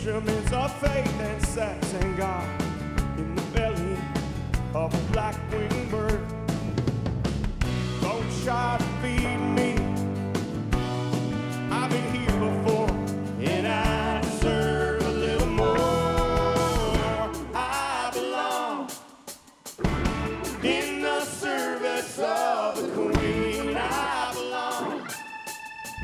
instruments of faith and sex and God in the belly of a black winged